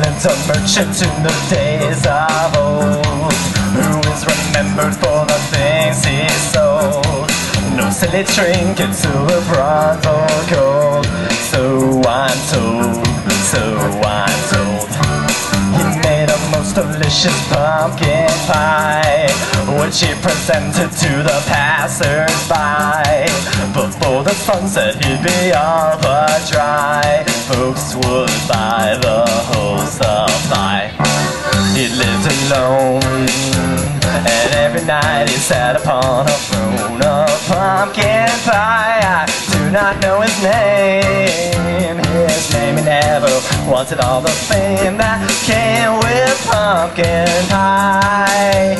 little merchant in the days of old, who is remembered for the things he sold. No silly trinket, silver, bronze, or gold. So I'm told, so I'm told. He made a most delicious pumpkin pie, which he presented to the passers-by. Before the sun set, he'd be all but dry. Folks would buy the whole supply. He lived alone, and every night he sat upon a throne of pumpkin pie. I do not know his name. His name, he never wanted all the fame that came with pumpkin pie.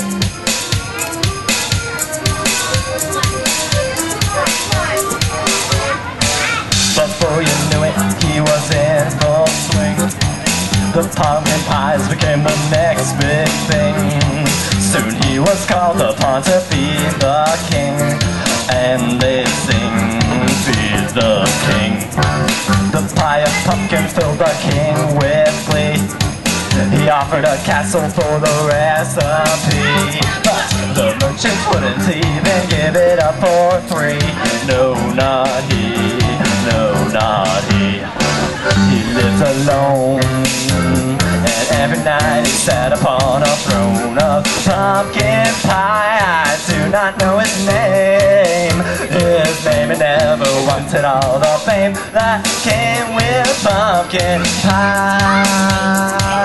Before you knew it, he was in full swing. The pumpkin pies became the next big thing. Soon he was called upon to feed the king, and they sing, feed the king. The pie of pumpkin filled the king with glee. He offered a castle for the recipe, but the merchant wouldn't even give it up for free. No, not he, no, not he. He lived alone, and every night he sat upon a throne of pumpkin pie. I do not know his name. His name, he never wanted all the fame that came with pumpkin pie.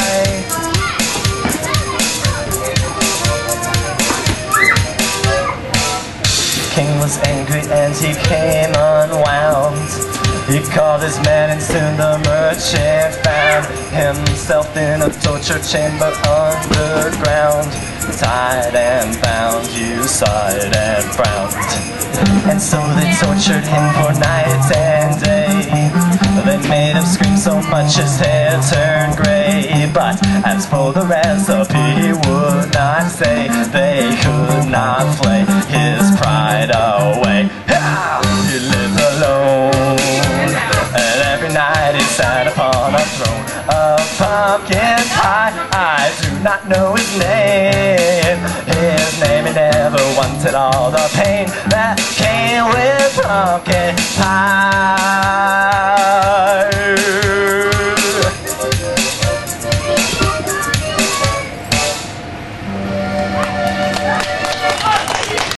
The king was angry and he came unwound. He called his men, and soon the merchant found himself in a torture chamber underground. Tied and bound, you sighed and frowned. And so they tortured him for night and day. They made him scream so much his hair turned gray. But as for the recipe, he would not say. They could not flay his pride away. He lived alone, and every night he sat upon a throne of pumpkin pie. I do not know his name. His name, he never wanted all the pain that came with pumpkin pie.